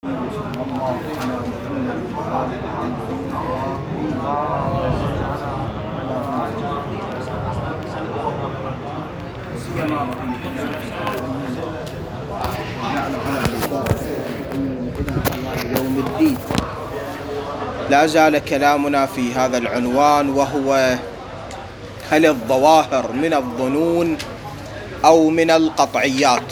يوم الدين. لا زال كلامنا في هذا العنوان، وهو: هل الظواهر من الظنون أو من القطعيات؟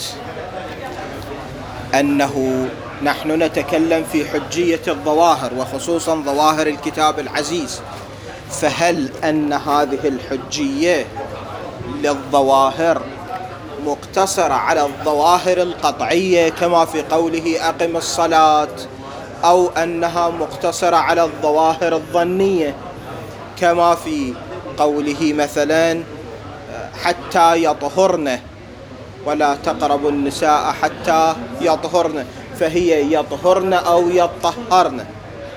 أنه نحن نتكلم في حجية الظواهر، وخصوصا ظواهر الكتاب العزيز، فهل أن هذه الحجية للظواهر مقتصرة على الظواهر القطعية كما في قوله أقم الصلاة، أو أنها مقتصرة على الظواهر الظنية كما في قوله مثلا حتى يطهرن ولا تقربوا النساء حتى يطهرن، فهي يطهرن أو يطهرن.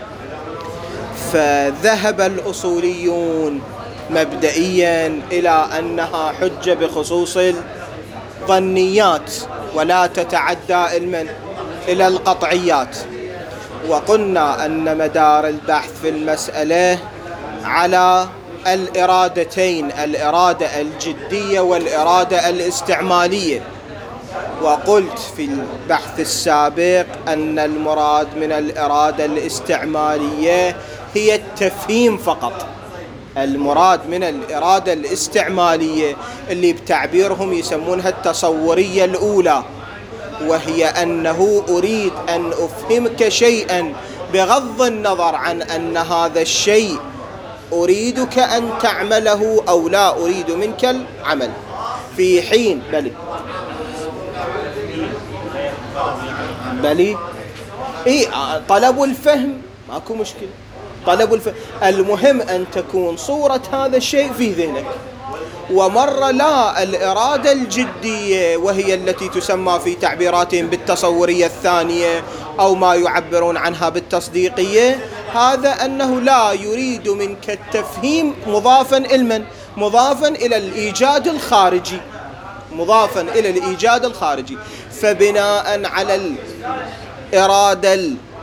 فذهب الأصوليون مبدئيا إلى أنها حجة بخصوص الظنيات ولا تتعدى إلى القطعيات، وقلنا أن مدار البحث في المسألة على الإرادتين، الإرادة الجدية والإرادة الاستعمالية. وقلت في البحث السابق أن المراد من الإرادة الاستعمالية هي التفهيم فقط. المراد من الإرادة الاستعمالية اللي بتعبيرهم يسمونها التصورية الأولى، وهي أنه أريد أن أفهمك شيئا بغض النظر عن أن هذا الشيء أريدك أن تعمله أو لا أريد منك العمل، في حين بلي طلب الفهم ماكو مشكلة، طلب الفهم، المهم أن تكون صورة هذا الشيء في ذهنك. ومرة لا، الإرادة الجدية وهي التي تسمى في تعبيراتهم بالتصورية الثانية أو ما يعبرون عنها بالتصديقية، هذا أنه لا يريد منك التفهيم مضافا مضافا إلى الإيجاد الخارجي، مضافا إلى الإيجاد الخارجي. فبناء على الإرادة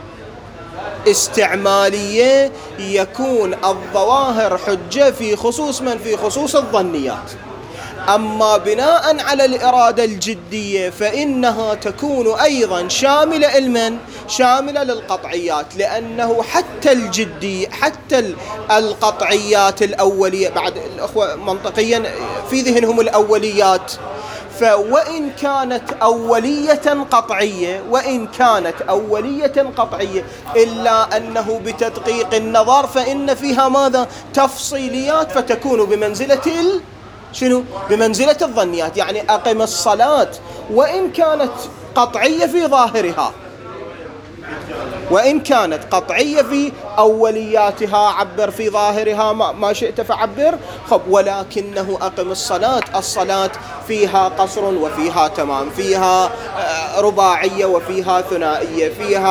الاستعمالية يكون الظواهر حجة في خصوص في خصوص الظنيات. أما بناء على الإرادة الجدية فإنها تكون أيضا شاملة للقطعيات، لأنه حتى القطعيات الأولية، بعد الأخوة منطقيا في ذهنهم الأوليات، فوإن كانت أولية قطعية إلا أنه بتدقيق النظر فإن فيها ماذا؟ تفصيليات، فتكون بمنزلة الظنيات. يعني أقم الصلاة وإن كانت قطعية في ظاهرها، وإن كانت قطعية في أولياتها، عبر في ظاهرها ما شئت فعبر، ولكنه أقم الصلاة فيها قصر وفيها تمام، فيها رباعية وفيها ثنائية،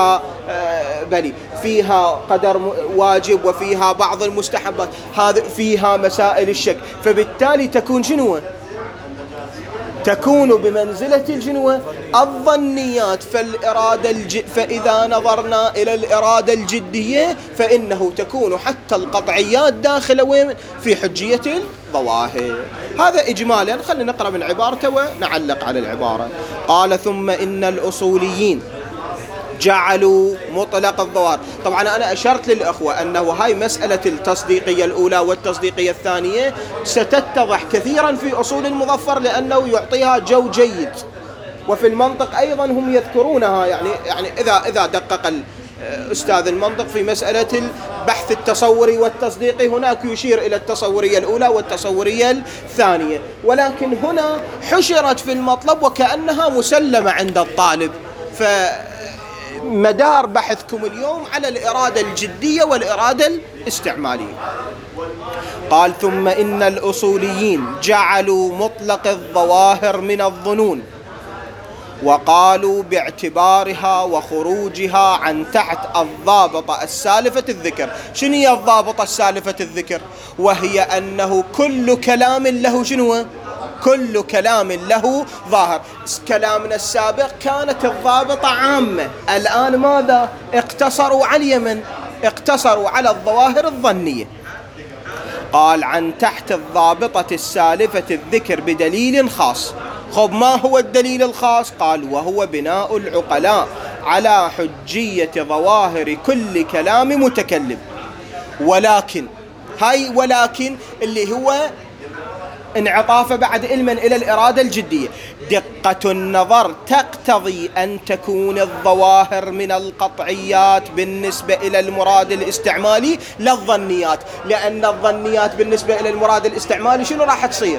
فيها قدر واجب وفيها بعض المستحبات، هذا فيها مسائل الشك، فبالتالي تكون بمنزلة الظنيات. فإذا نظرنا إلى الإرادة الجدية فإنه تكون حتى القطعيات داخلة في حجية الظواهر. هذا إجمالا. خلينا نقرأ من عبارته ونعلق على العبارة. قال: ثم إن الأصوليين جعلوا مطلق الظواهر. طبعا أنا أشرت للأخوة أنه هاي مسألة التصديقية الأولى والتصديقية الثانية ستتضح كثيرا في أصول المظفر، لأنه يعطيها جو جيد. وفي المنطق أيضا هم يذكرونها، يعني إذا دقق أستاذ المنطق في مسألة البحث التصوري والتصديقي، هناك يشير إلى التصورية الأولى والتصورية الثانية، ولكن هنا حشرت في المطلب وكأنها مسلمة عند الطالب. فمدار بحثكم اليوم على الإرادة الجدية والإرادة الاستعمالية. قال: ثم إن الأصوليين جعلوا مطلق الظواهر من الظنون، وقالوا باعتبارها وخروجها عن تحت الضابطة السالفة الذكر. شنو هي الضابطة السالفة الذكر؟ وهي أنه كل كلام له كل كلام له ظاهر. كلامنا السابق كانت الضابطة عامة، الآن ماذا؟ اقتصروا على اليمن، اقتصروا على الظواهر الظنية. قال عن تحت الضابطة السالفة الذكر بدليل خاص. خب ما هو الدليل الخاص؟ قال وهو بناء العقلاء على حجية ظواهر كل كلام متكلم. ولكن اللي هو انعطاف بعد علما إلى الإرادة الجدية. دقة النظر تقتضي أن تكون الظواهر من القطعيات بالنسبة إلى المراد الاستعمالي لا الظنيات، لأن الظنيات بالنسبة إلى المراد الاستعمالي شنو راح تصير؟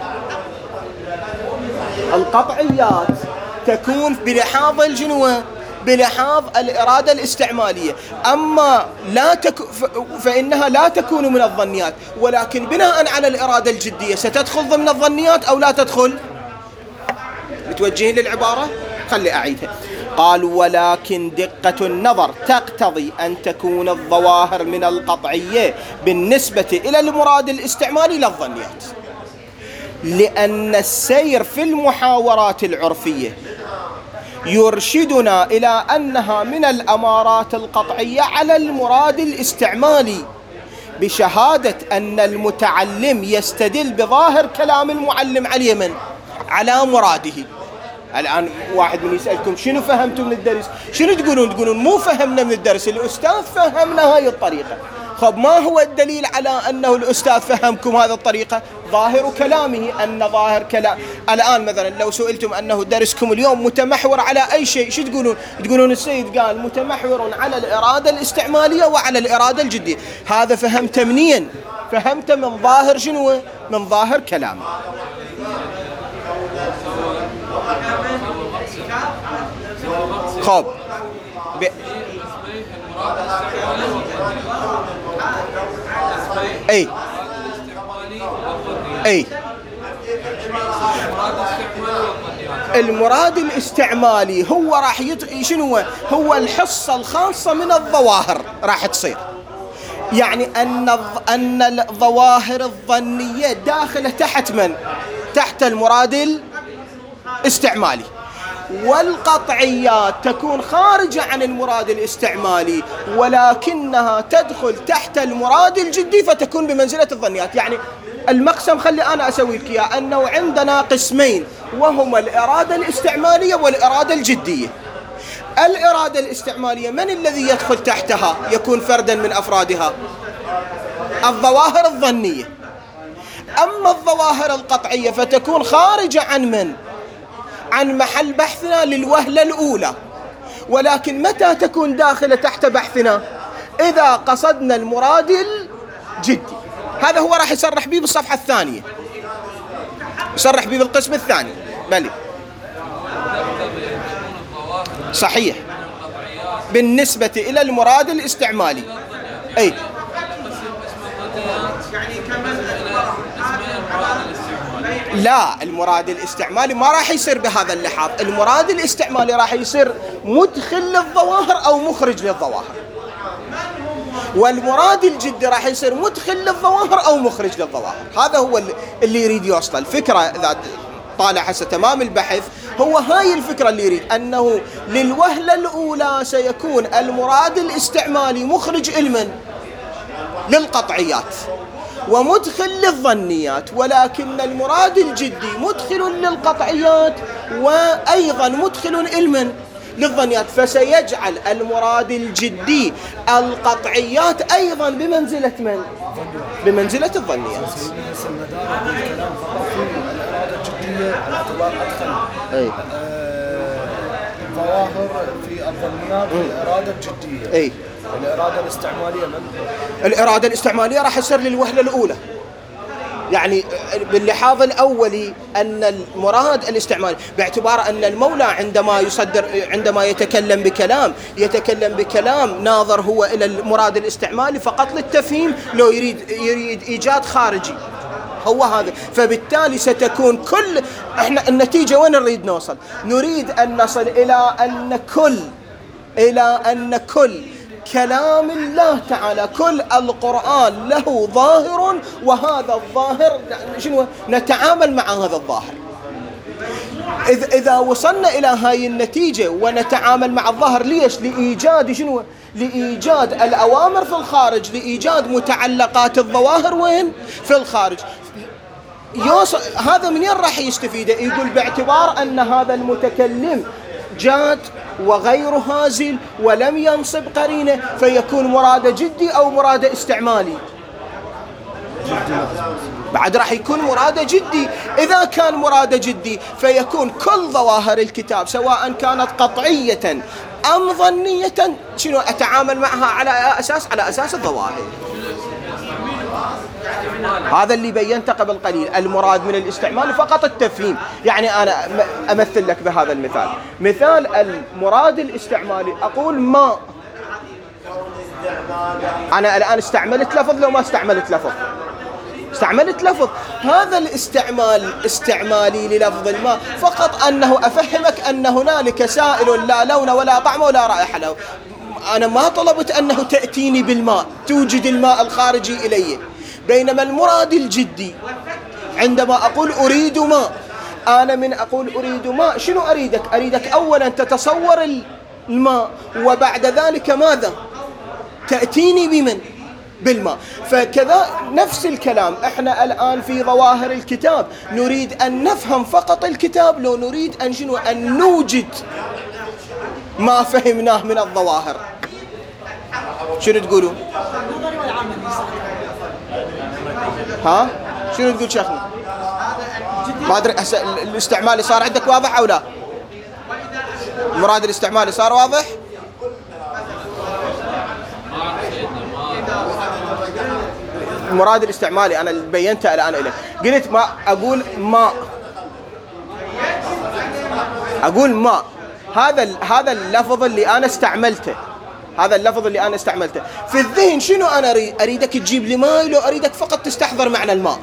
القطعيات تكون بلحاظ الجنوة، بلحاظ الإرادة الاستعمالية، أما فإنها لا تكون من الظنيات، ولكن بناء على الإرادة الجدية ستدخل ضمن الظنيات أو لا تدخل؟ متوجهين للعبارة؟ خلي أعيدها. قال ولكن دقة النظر تقتضي أن تكون الظواهر من القطعية بالنسبة إلى المراد الاستعمالي للظنيات، لأن السير في المحاورات العرفية يرشدنا إلى أنها من الأمارات القطعية على المراد الاستعمالي، بشهادة أن المتعلم يستدل بظاهر كلام المعلم على اليمن على مراده. الآن واحد من يسألكم شنو فهمتوا من الدرس؟ شنو تقولون مو فهمنا من الدرس، الأستاذ فهمنا هاي الطريقة. خب ما هو الدليل على أنه الأستاذ فهمكم هذه الطريقة؟ ظاهر كلامه، أن ظاهر كلام. الآن مثلا لو سئلتم أنه درسكم اليوم متمحور على أي شيء، شو تقولون السيد قال متمحور على الإرادة الاستعمالية وعلى الإرادة الجدية. هذا فهمت منين؟ فهمت من ظاهر شنو؟ من ظاهر كلامه. خب أي المراد الاستعمالي هو راح شنو هو الحصة الخاصة من الظواهر راح تصير، يعني أن الظواهر الظنية داخلة تحت من؟ تحت المراد الاستعمالي، والقطعيات تكون خارجة عن المراد الاستعمالي ولكنها تدخل تحت المراد الجدي فتكون بمنزلة الظنيات. يعني المقسم خلي أنا أسوي لك إياه أنه عندنا قسمين وهما الإرادة الاستعمالية والإرادة الجدية. الإرادة الاستعمالية من الذي يدخل تحتها يكون فردا من أفرادها؟ الظواهر الظنية. أما الظواهر القطعية فتكون خارجة عن من؟ عن محل بحثنا للوهلة الأولى، ولكن متى تكون داخلة تحت بحثنا؟ إذا قصدنا المراد الجدي. هذا هو راح يصرح به بالصفحة الثانية، يصرح به بالقسم الثاني. بلي صحيح بالنسبة إلى المراد الاستعمالي. أي لا، المراد الاستعمالي ما راح يصير بهذا اللحاظ. المراد الاستعمالي راح يصير مدخل للظواهر أو مخرج للظواهر، والمراد الجدي راح يصير مدخل للظواهر أو مخرج للظواهر. هذا هو اللي يريد يوصل الفكرة. إذا طالع حسب تمام البحث هو هاي الفكرة اللي يريد، أنه للوهلة الأولى سيكون المراد الاستعمالي مخرج علما للقطعيات ومدخل للظنيات، ولكن المراد الجدي مدخل للقطعيات وأيضا مدخل علما للظنيات، فسيجعل المراد الجدي القطعيات أيضا بمنزلة من؟ بمنزلة الظنيات. الإرادة الجدية على اعتبار أدخل ظواهر في الظنيات والإرادة الجدية. الإرادة الاستعمالية من؟ الإرادة الاستعمالية راح يصير للوهلة الأولى، يعني باللحاظ الأولي أن المراد الاستعمالي، باعتبار أن المولى عندما يتكلم بكلام ناظر هو إلى المراد الاستعمالي فقط للتفهيم، لو يريد إيجاد خارجي هو هذا. فبالتالي ستكون احنا النتيجة وين نريد نوصل؟ نريد أن نصل إلى أن كل كلام الله تعالى، كل القرآن له ظاهر، وهذا الظاهر شنو؟ نتعامل مع هذا الظاهر. إذا وصلنا إلى هاي النتيجة ونتعامل مع الظاهر، ليش؟ لإيجاد شنو؟ لإيجاد الأوامر في الخارج، لإيجاد متعلقات الظواهر وين؟ في الخارج. هذا منين راح يستفيده؟ يقول باعتبار أن هذا المتكلم جاد وغير هازل ولم ينصب قرينه، فيكون مراده جدي أو مراده استعمالي؟ بعد راح يكون مراده جدي. إذا كان مراده جدي فيكون كل ظواهر الكتاب سواء كانت قطعية أم ظنية شنو أتعامل معها على أساس الظواهر. هذا اللي بينته قبل قليل. المراد من الاستعمال فقط التفهيم. يعني أنا أمثل لك بهذا المثال. مثال المراد الاستعمالي، أقول ما، أنا الآن استعملت لفظ لو ما استعملت لفظ؟ استعملت لفظ. هذا الاستعمال استعمالي للفظ الماء فقط أنه أفهمك أن هنالك سائل لا لون ولا طعم ولا رائحة له. أنا ما طلبت أنه تأتيني بالماء، توجد الماء الخارجي إلي. بينما المراد الجدي عندما أقول أريد ماء، أنا من أقول أريد ماء شنو أريدك؟ أريدك أولا تتصور الماء، وبعد ذلك ماذا؟ تأتيني بمن؟ بالماء. فكذا نفس الكلام احنا الآن في ظواهر الكتاب نريد أن نفهم فقط الكتاب، لو نريد أن شنو؟ أن نوجد ما فهمناه من الظواهر. شنو تقولون؟ ها؟ شنو تقول شيخنا؟ ما أدري. الاستعمالي صار عندك واضح أو لا؟ المراد الاستعمالي صار واضح؟ المراد الاستعمالي أنا بينته الآن إليك. قلت ما أقول ماء، أقول ماء. هذا اللفظ اللي أنا استعملته، هذا اللفظ اللي أنا استعملته في الذهن شنو أنا أريدك تجيب لي ماء، لو أريدك فقط تستحضر معنى الماء.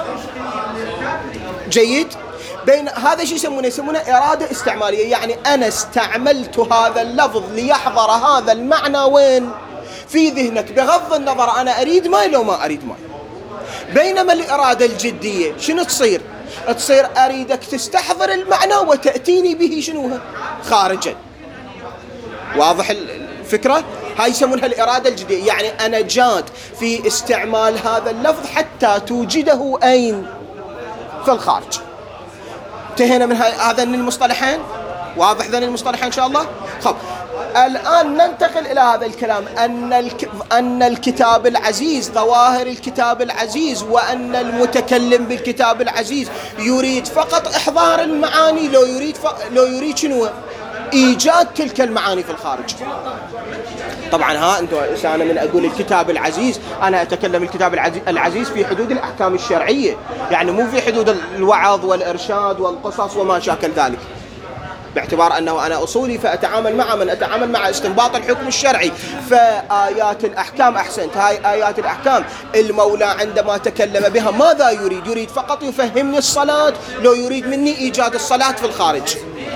جيد. بين هذا شيء يسمونه إرادة استعمالية. يعني أنا استعملت هذا اللفظ ليحضر هذا المعنى وين؟ في ذهنك، بغض النظر أنا أريد ماء لو ما أريد ماء. بينما الإرادة الجدية شنو تصير؟ تصير أريدك تستحضر المعنى وتأتيني به شنو؟ خارجا. واضح الفكرة؟ هاي يسمونها الإرادة الجدية. يعني أنا جاد في استعمال هذا اللفظ حتى توجده أين؟ في الخارج. انتهينا من هذين المصطلحين. واضح ذين المصطلحين إن شاء الله؟ خب الآن ننتقل إلى هذا الكلام أن الكتاب العزيز، ظواهر الكتاب العزيز، وأن المتكلم بالكتاب العزيز يريد فقط إحضار المعاني، لو يريد شنو؟ إيجاد تلك المعاني في الخارج. طبعا أنتم أنا من أقول الكتاب العزيز أنا أتكلم الكتاب العزيز في حدود الأحكام الشرعية، يعني مو في حدود الوعظ والإرشاد والقصص وما شاكل ذلك، باعتبار أنه أنا أصولي فأتعامل مع من أتعامل مع استنباط الحكم الشرعي. فآيات الأحكام، أحسنت، هاي آيات الأحكام المولى عندما تكلم بها ماذا يريد؟ يريد فقط يفهمني الصلاة، لو يريد مني إيجاد الصلاة في الخارج.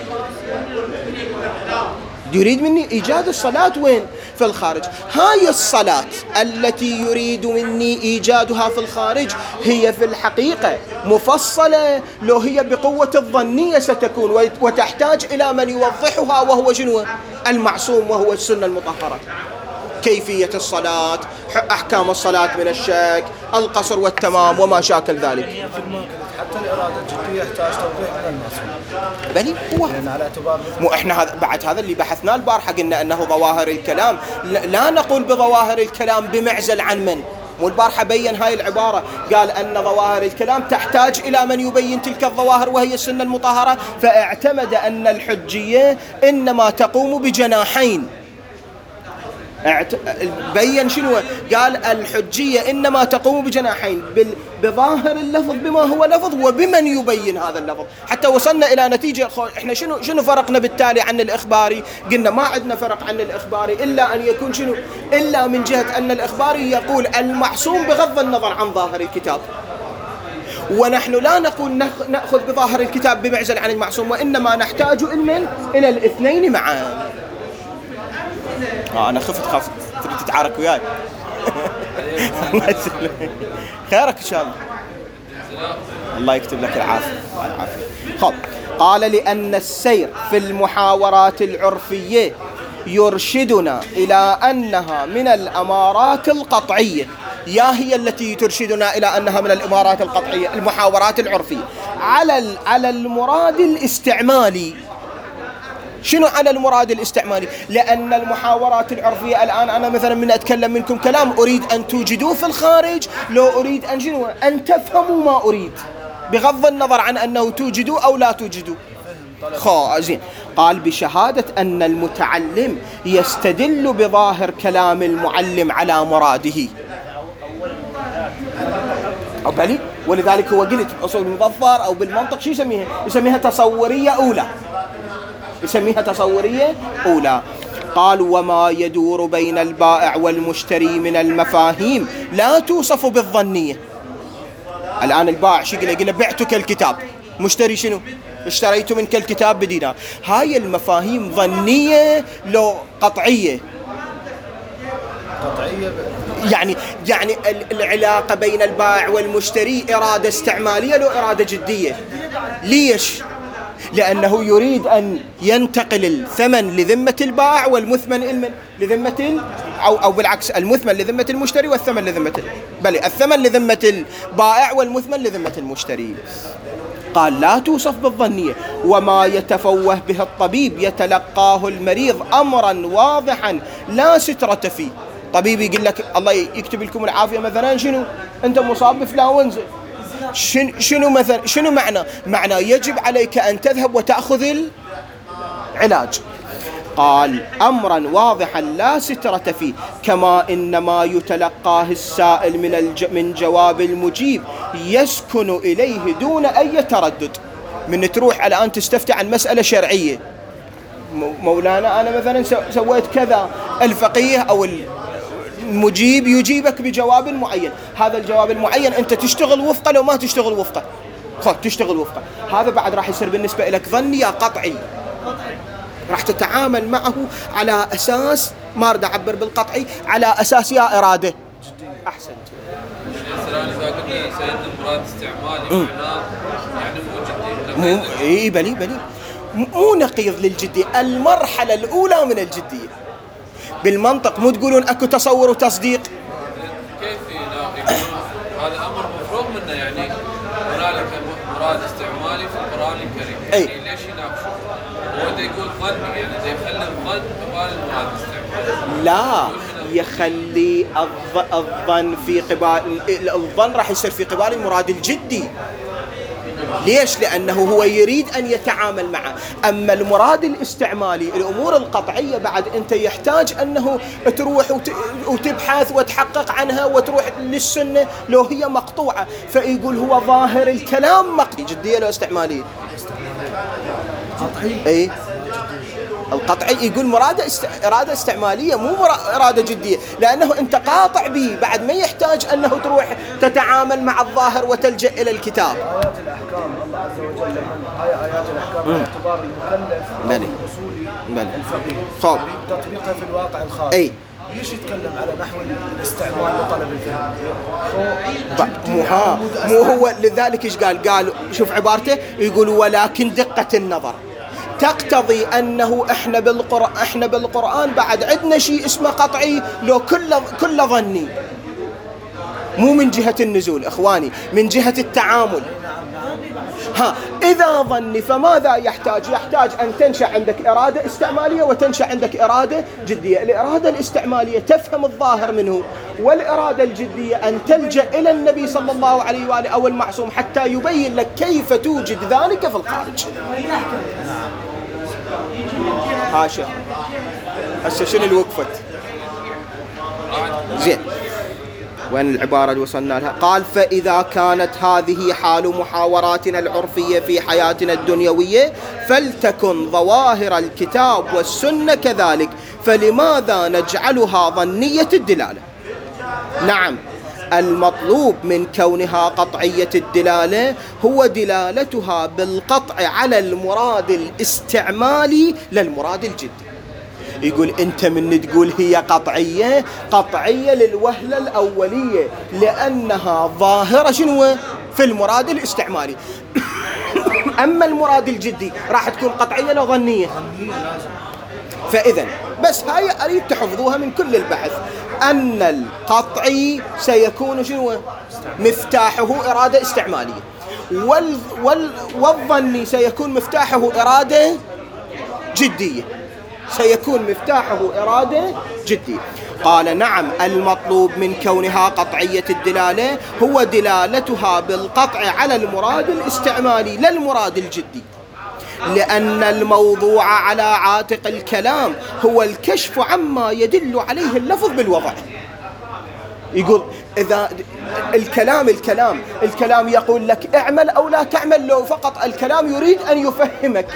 يريد مني إيجاد الصلاة وين؟ في الخارج. هاي الصلاة التي يريد مني إيجادها في الخارج هي في الحقيقة مفصلة، لو هي بقوة الظنية ستكون، وتحتاج إلى من يوضحها، وهو شنو؟ المعصوم، وهو السنة المطهرة. كيفية الصلاة، أحكام الصلاة من الشك، القصر والتمام وما شاكل ذلك. حتى الإرادة الجدية يحتاج توضيح من المعصوم. بلي هو يعني على اعتبار مو احنا بعد هذا اللي بحثناه البارحة، قلنا أنه ظواهر الكلام لا نقول بظواهر الكلام بمعزل عن من. مو البارحة بين هاي العبارة، قال أن ظواهر الكلام تحتاج إلى من يبين تلك الظواهر وهي السنة المطهرة، فاعتمد أن الحجية إنما تقوم بجناحين. بين شنو؟ قال الحجية إنما تقوم بجناحين، بظاهر اللفظ بما هو لفظ، وبمن يبين هذا اللفظ. حتى وصلنا إلى نتيجة، إحنا شنو فرقنا بالتالي عن الإخباري؟ قلنا ما عندنا فرق عن الإخباري إلا أن يكون شنو؟ إلا من جهة أن الإخباري يقول المعصوم بغض النظر عن ظاهر الكتاب، ونحن لا نقول نأخذ بظاهر الكتاب بمعزل عن المعصوم، وإنما نحتاج إلى الاثنين معا. أنا خاف تريد تتعارك وياي. خيرك إن شاء الله. الله يكتب لك العافية. خب قال لأن السير في المحاورات العرفية يرشدنا إلى أنها من الأمارات القطعية. يا هي التي ترشدنا إلى أنها من الأمارات القطعية؟ المحاورات العرفية على المراد الاستعمالي. شنو على المراد الاستعمالي؟ لأن المحاورات العرفية الآن أنا مثلا من أتكلم منكم كلام أريد أن توجدوه في الخارج، لو أريد أن تفهموا ما أريد بغض النظر عن أنه توجدوا أو لا توجدوا. زين. قال بشهادة أن المتعلم يستدل بظاهر كلام المعلم على مراده. أو بلي، ولذلك هو قلت بأصول المظفر أو بالمنطق شو يسميها؟ يسميها تصورية أولى. يسميها تصورية أولى. قال وما يدور بين البائع والمشتري من المفاهيم لا توصف بالظنية. الآن البائع شو يقول؟ بعتك الكتاب. مشتري شنو؟ اشتريت منك الكتاب بدينار. هاي المفاهيم ظنية لو قطعية؟ يعني العلاقة بين البائع والمشتري إرادة استعمالية لو إرادة جدية. ليش؟ لأنه يريد أن ينتقل الثمن لذمة البائع والمثمن لذمة أو بالعكس، المثمن لذمة المشتري والثمن لذمة الثمن لذمة البائع والمثمن لذمة المشتري. قال لا توصف بالظنية. وما يتفوه به الطبيب يتلقاه المريض أمرا واضحا لا سترة فيه. طبيب يقول لك الله يكتب لكم العافية مثلا، شنو أنت مصاب بإنفلونزا، شنو مثلا، شنو معنى يجب عليك أن تذهب وتأخذ العلاج. قال أمرا واضحا لا سترة فيه، كما إنما يتلقاه السائل من جواب المجيب يسكن إليه دون أي تردد. من تروح الآن تستفتي عن مسألة شرعية، مولانا أنا مثلا سويت كذا، الفقيه أو المجيب يجيبك بجواب معين. هذا الجواب المعين أنت تشتغل وفقه، لو ما تشتغل وفقه تشتغل وفقه. هذا بعد راح يصير بالنسبة لك ظني يا قطعي. راح تتعامل معه على أساس، ما أريد أعبر بالقطعي، على أساس يا إرادة. أحسنت. إذا قلنا سيد المراد استعمالي معناه يعني مو جدي. بلي مو نقيض للجدية. المرحلة الأولى من الجدية بالمنطق. مو تقولون أكو تصور وتصديق؟ كيف يقولون هذا أمر مفروغ منه؟ يعني هنالك مراد استعمالي في القرآن الكريم. يعني ليش يناقشون؟ هو يقول ظني، يعني يخلي الظن قبال المراد الاستعمالي. لا، يخلي الظن في قبال الظن راح يصير في قبال المراد الجدي. ليش؟ لأنه هو يريد أن يتعامل معه. أما المراد الاستعمالي، الأمور القطعية، بعد أنت يحتاج أنه تروح وتبحث وتحقق عنها وتروح للسنة لو هي مقطوعة. فيقول هو ظاهر الكلام مقطعي. جدية لو استعمالية؟ قطعي. القطعي يقول إرادة استعمالية مو إرادة جدية، لأنه أنت قاطع به، بعد ما يحتاج أنه تروح تتعامل مع الظاهر وتلجأ إلى الكتاب. آيات الأحكام الله عز وجل هاي آيات الأحكام باعتبار المكلف الأصولي الفقيه تطبيقها في الواقع الخارجي. ليش يتكلم على نحو الاستعمال لطلب الفهم؟ مو هو لذلك إيش قال شوف عبارته، يقول ولكن دقة النظر تقتضي أنه إحنا بالقرآن بعد عندنا شيء اسمه قطعي لو كل ظني، مو من جهة النزول إخواني، من جهة التعامل. إذا ظني فماذا يحتاج أن تنشأ عندك إرادة استعمالية وتنشأ عندك إرادة جدية. الإرادة الاستعمالية تفهم الظاهر منه، والإرادة الجدية أن تلجأ إلى النبي صلى الله عليه وآله أو المعصوم حتى يبين لك كيف توجد ذلك في الخارج. هاشا هسه شنو اللي وقفت؟ زين، وين العبارة اللي وصلنا لها؟ قال فإذا كانت هذه حال محاوراتنا العرفية في حياتنا الدنيوية فلتكن ظواهر الكتاب والسنة كذلك، فلماذا نجعلها ظنية الدلالة؟ نعم، المطلوب من كونها قطعية الدلالة هو دلالتها بالقطع على المراد الاستعمالي للمراد الجدي. يقول أنت من تقول هي قطعية للوهلة الأولية لأنها ظاهرة شنو في المراد الاستعمالي. أما المراد الجدي راح تكون قطعية لو ظنية؟ فإذا بس هاي أريد تحفظوها من كل البحث، أن القطعي سيكون شنو؟ مفتاحه إرادة استعمالية، والظني سيكون مفتاحه إرادة جدية، سيكون مفتاحه إرادة جدية. قال نعم، المطلوب من كونها قطعية الدلالة هو دلالتها بالقطع على المراد الاستعمالي لا المراد الجدي، لأن الموضوع على عاتق الكلام هو الكشف عما يدل عليه اللفظ بالوضع. يقول إذا الكلام يقول لك اعمل أو لا تعمل، لو فقط الكلام يريد أن يفهمك.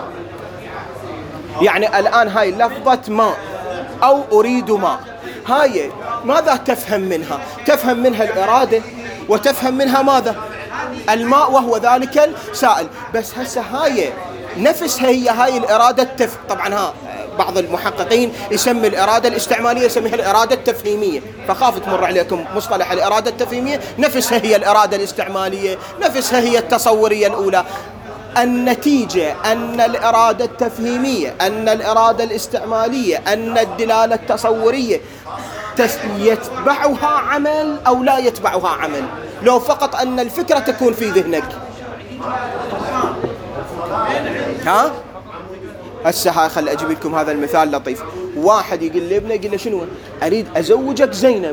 يعني الآن هاي لفظة ماء أو أريد ماء، هاي ماذا تفهم منها؟ تفهم منها الإرادة، وتفهم منها ماذا؟ الماء وهو ذلك السائل. بس هسه هاي نفسها هي هاي الإرادة طبعا بعض المحققين يسمي الإرادة الاستعمالية يسميها الإرادة التفهيمية، فخاف تمر عليكم مصطلح الإرادة التفهيمية. نفسها هي الإرادة الاستعمالية، نفسها هي التصورية الأولى. النتيجة أن الإرادة التفهيمية، أن الإرادة الاستعمالية، أن الدلالة التصورية يتبعها عمل أو لا يتبعها عمل، لو فقط أن الفكرة تكون في ذهنك. هسه خل أجيب لكم هذا المثال لطيف. واحد يقول لابنه، يقول له شنو؟ أريد أزوجك زينب،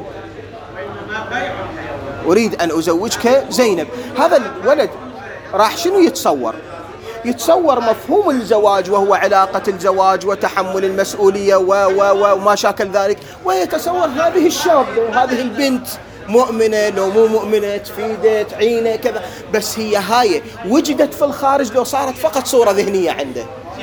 أريد أن أزوجك زينب. هذا الولد راح شنو يتصور؟ يتصور مفهوم الزواج، وهو علاقة الزواج وتحمل المسؤولية وما شاكل ذلك، ويتصور هذه الشابة، هذه البنت مؤمنة لو مو مؤمنة، تفيدت عينة كذا. بس هي هاي وجدت في الخارج لو صارت فقط صورة ذهنية عنده.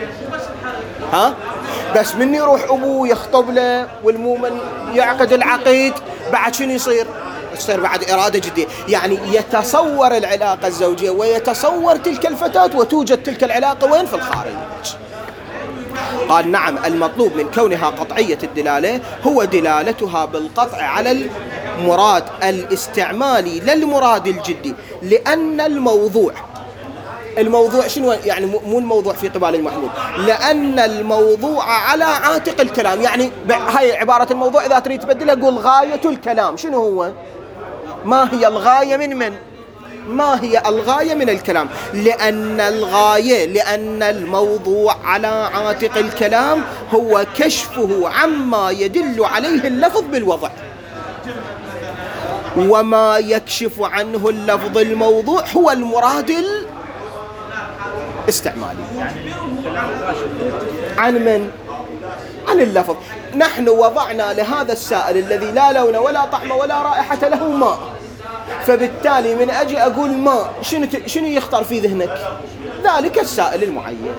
بس من يروح أبوه يخطب له والمؤمن يعقد العقيد، بعد شنو يصير بعد إرادة جدية. يعني يتصور العلاقة الزوجية ويتصور تلك الفتاة، وتوجد تلك العلاقة وين؟ في الخارج. قال نعم، المطلوب من كونها قطعية الدلالة هو دلالتها بالقطع على المراد الاستعمالي لا المراد الجدي، لأن الموضوع شنو يعني؟ مو الموضوع في قبال المحمول، لأن الموضوع على عاتق الكلام. يعني هاي عبارة الموضوع إذا تريد تبدلها قول غاية الكلام. شنو هو؟ ما هي الغاية من؟ ما هي الغاية من الكلام؟ لأن الموضوع على عاتق الكلام هو كشفه عما يدل عليه اللفظ بالوضع، وما يكشف عنه اللفظ الموضوع هو المراد الاستعمالي. عن من؟ عن اللفظ. نحن وضعنا لهذا السائل الذي لا لون ولا طعم ولا رائحة له ماء، فبالتالي من أجي أقول ماء شنو يخطر في ذهنك؟ ذلك السائل المعين.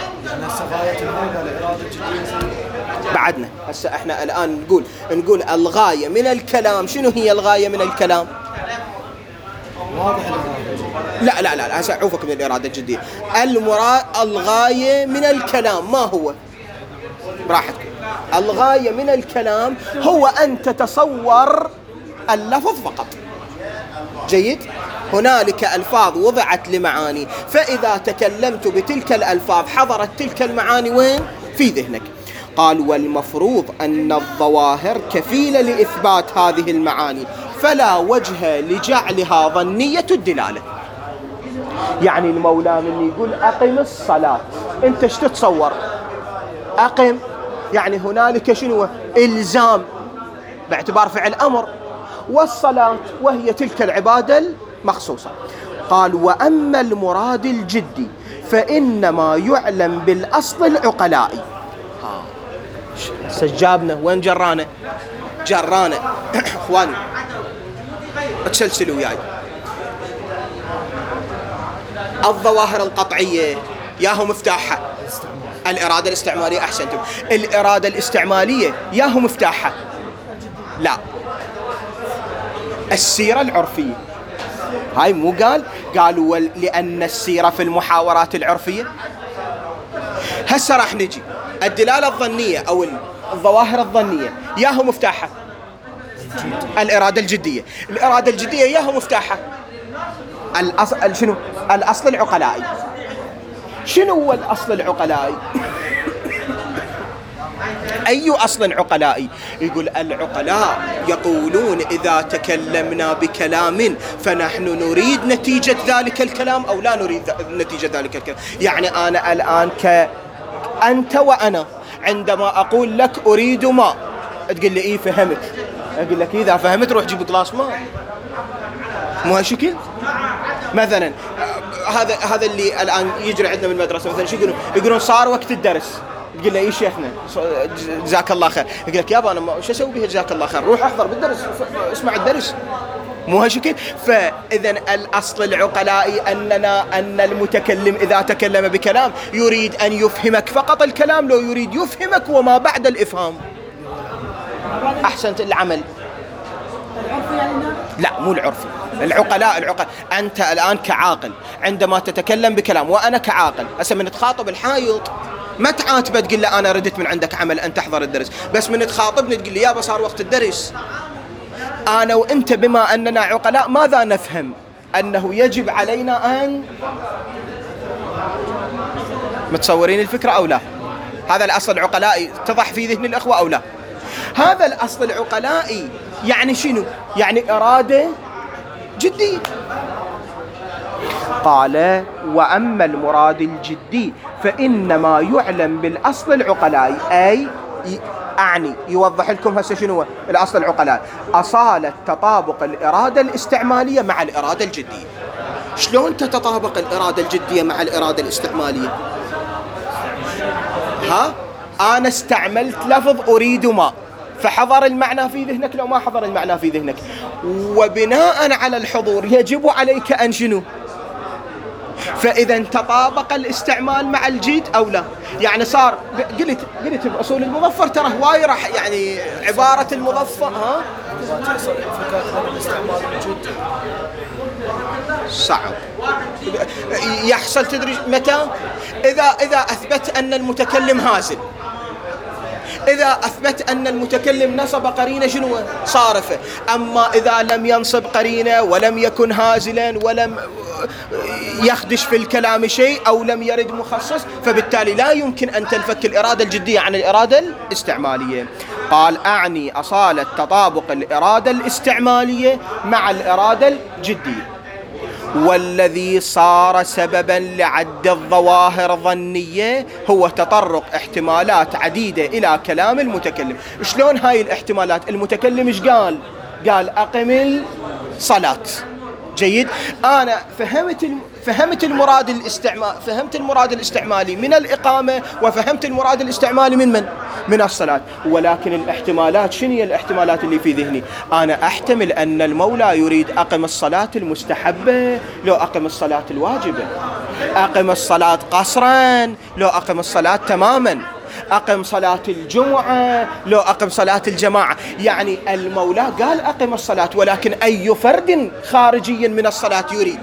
بعدنا هسه احنا الآن نقول الغاية من الكلام. شنو هي الغاية من الكلام؟ لا هسه عوفك من الإرادة الجدية. الغاية من الكلام ما هو؟ براحتكم. الغاية من الكلام هو أن تتصور اللفظ فقط. جيد؟ هنالك ألفاظ وضعت لمعاني، فإذا تكلمت بتلك الألفاظ حضرت تلك المعاني وين؟ في ذهنك. قال والمفروض أن الظواهر كفيلة لإثبات هذه المعاني، فلا وجه لجعلها ظنية الدلالة. يعني المولى من يقول أقم الصلاة، أنت ايش تتصور؟ أقم يعني هنالك شنو؟ إلزام باعتبار فعل أمر، والصلاة وهي تلك العبادة المخصوصة. قال وأما المراد الجدي فإنما يعلم بالأصل العقلائي. سجابنا وين جرانا؟ اخواني تسلسلوا وياي. الظواهر القطعية ياهو مفتاحها الإرادة الاستعمالية. أحسنتم. الإرادة الاستعمالية ياهو مفتاحها لا السيرة العرفية. هاي مو قالوا لأن السيرة في المحاورات العرفية. هسه راح نجي الدلالة الظنية أو الظواهر الظنية ياهو مفتاحها الإرادة الجدية. الإرادة الجدية ياهو مفتاحها الأصل شنو؟ الأصل العقلائي. شنو هو الأصل العقلائي؟ أي أصل عقلائي؟ يقول العقلاء يقولون إذا تكلمنا بكلام فنحن نريد نتيجة ذلك الكلام أو لا نريد نتيجة ذلك الكلام. يعني أنا الآن أنت وأنا عندما أقول لك أريد ماء تقول لي إيه فهمت، أقول لك إذا فهمت روح جيب جلاس ماء، مو هالشكل؟ مثلا هذا اللي الآن يجري عندنا من المدرسة مثلا شو يقولون صار وقت الدرس، تقول له ايه شيخنا جزاك الله خير، يقول لك يابا انا شو اسوي بها جزاك الله خير، روح احضر بالدرس اسمع الدرس، مو هالشكل؟ فاذا الاصل العقلائي ان المتكلم اذا تكلم بكلام يريد ان يفهمك فقط الكلام، لو يريد يفهمك وما بعد الافهام. احسنت. العمل لا مو العرفي، العقلاء انت الان كعاقل عندما تتكلم بكلام وانا كعاقل هسه من تخاطب الحايط ما تعاتبه تقول له انا ردت من عندك عمل ان تحضر الدرس، بس من تخاطبني تقول لي يابا صار وقت الدرس. انا وانت بما اننا عقلاء ماذا نفهم؟ انه يجب علينا ان متصورين الفكره او لا؟ هذا الاصل العقلائي اتضح في ذهن الاخوه او لا؟ هذا الاصل العقلائي يعني شنو؟ يعني اراده جديه. قال وأما المراد الجدي فإنما يعلم بالأصل العقلائي، أي أعني يوضح لكم هسه شنو هو الأصل العقلائي، أصالة تطابق الإرادة الاستعمالية مع الإرادة الجدية. شلون تتطابق الإرادة الجدية مع الإرادة الاستعمالية؟ أنا استعملت لفظ أريد ما، فحضر المعنى في ذهنك لو ما حضر المعنى في ذهنك، وبناء على الحضور يجب عليك أن شنو؟ فإذا تطابق الاستعمال مع الجيد أو لا. يعني صار قلت بأصول المظفر ترى هواي راح يعني عبارة المظفر صعب يحصل. تدري متى؟ إذا أثبت أن المتكلم هازل، إذا أثبت أن المتكلم نصب قرينة شنو صارفة. أما إذا لم ينصب قرينة ولم يكن هازلا ولم يخدش في الكلام شيء أو لم يرد مخصص، فبالتالي لا يمكن أن تنفك الإرادة الجدية عن الإرادة الاستعمالية. قال أعني أصالة تطابق الإرادة الاستعمالية مع الإرادة الجدية. والذي صار سببا لعد الظواهر ظنية هو تطرق احتمالات عديدة إلى كلام المتكلم. شلون هاي الاحتمالات؟ المتكلم ايش قال؟ قال أقم الصلاة. جيد. أنا فهمت المراد الاستعمالي من الإقامة، وفهمت المراد الاستعمالي من الصلاة، ولكن الاحتمالات شنو هي الاحتمالات اللي في ذهني؟ أنا أحتمل أن المولى يريد أقم الصلاة المستحبة لو أقم الصلاة الواجبة، أقم الصلاة قصرا لو أقم الصلاة تماما، أقم صلاة الجمعة لو أقم صلاة الجماعة. يعني المولى قال أقم الصلاة، ولكن أي فرد خارجي من الصلاة يريد؟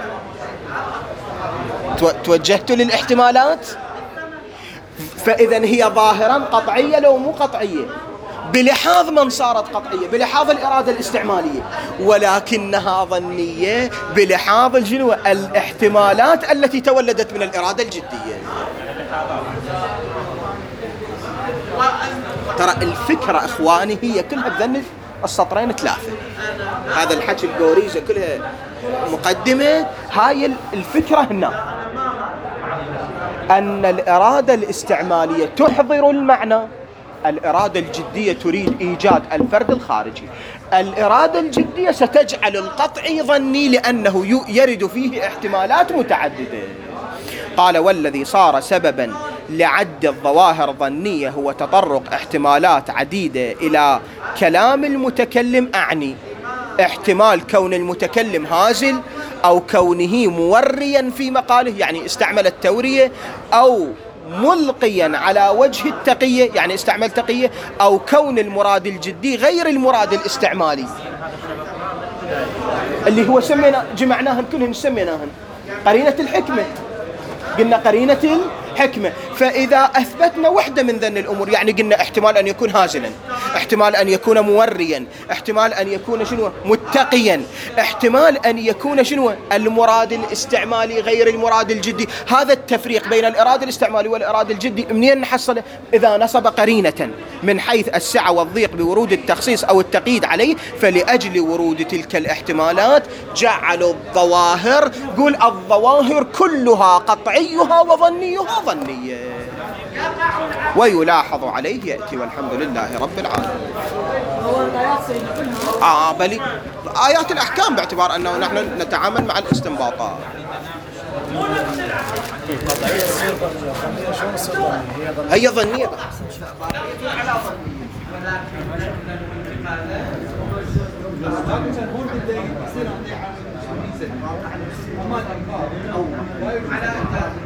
توجهت للاحتمالات، فإذا هي ظاهرا قطعية لو مو قطعية، بلحاظ من صارت قطعية بلحاظ الإرادة الاستعمالية، ولكنها ظنية بلحاظ الاحتمالات التي تولدت من الإرادة الجدية. ترى الفكرة إخواني هي كلها بذن السطرين ثلاثة، هذا الحكي الجوريزة كلها مقدمة. هاي الفكرة هنا أن الإرادة الاستعمالية تحضر المعنى، الإرادة الجدية تريد إيجاد الفرد الخارجي. الإرادة الجدية ستجعل القطعي ظني لأنه يرد فيه احتمالات متعددة. قال والذي صار سببا لعد الظواهر ظنية هو تطرق احتمالات عديدة إلى كلام المتكلم، أعني احتمال كون المتكلم هازل أو كونه موريا في مقاله، يعني استعمل التورية، أو ملقيا على وجه التقية، يعني استعمل تقية، أو كون المراد الجدي غير المراد الاستعمالي اللي هو جمعناهن كلهن سميناهن قرينة الحكمة. قلنا قرينة حكمة. فإذا أثبتنا وحدة من ذن الأمور، يعني قلنا احتمال أن يكون هازلا، احتمال أن يكون موريا، احتمال أن يكون شنو متقيا، احتمال أن يكون شنو المراد الاستعمالي غير المراد الجدي. هذا التفريق بين الإرادة الاستعمالي والإرادة الجدي منين نحصله؟ إذا نصب قرينة من حيث السعة والضيق بورود التخصيص أو التقييد عليه، فلأجل ورود تلك الاحتمالات جعلوا الظواهر، قول الظواهر كلها قطعيها وظنيها ظنية. ويلاحظ عليه يأتي والحمد لله رب العالمين. بل آيات الأحكام، باعتبار أنه نحن نتعامل مع الاستنباطات. هي ظنية بس.